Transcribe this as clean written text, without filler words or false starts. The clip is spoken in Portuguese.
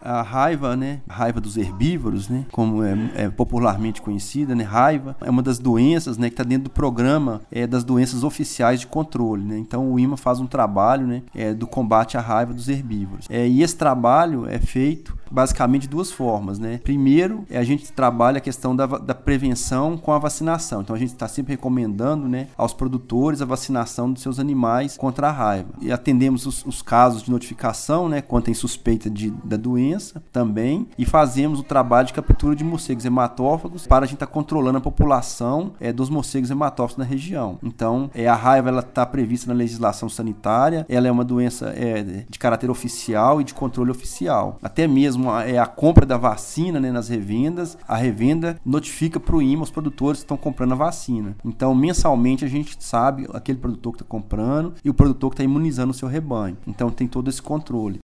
A raiva, né? A raiva dos herbívoros, né? Como é popularmente conhecida, né? Raiva é uma das doenças, né, que está dentro do programa das doenças oficiais de controle, né? Então o INMA faz um trabalho, né, do combate à raiva dos herbívoros. E esse trabalho é feito basicamente de duas formas, né? Primeiro, a gente trabalha a questão da prevenção com a vacinação. Então a gente está sempre recomendando, né, aos produtores a vacinação dos seus animais contra a raiva. E atendemos os casos de notificação, né, quando tem suspeita da doença também, e fazemos o trabalho de captura de morcegos hematófagos para a gente estar controlando a população dos morcegos hematófagos na região. Então, a raiva ela está prevista na legislação sanitária, ela é uma doença de caráter oficial e de controle oficial. Até mesmo a compra da vacina, né, nas revendas, a revenda notifica para o INMA os produtores que estão comprando a vacina. Então, mensalmente, a gente sabe aquele produtor que está comprando e o produtor que está imunizando o seu rebanho. Então, tem todo esse controle.